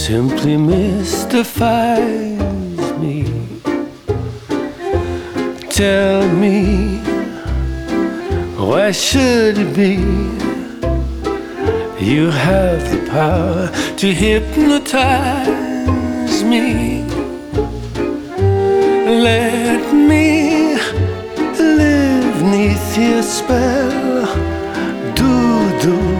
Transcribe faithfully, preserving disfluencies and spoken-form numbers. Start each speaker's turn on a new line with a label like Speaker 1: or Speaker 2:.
Speaker 1: simply mystifies me. Tell me, why should it be you have the power to hypnotize me? Let me live 'neath your spell. Do, do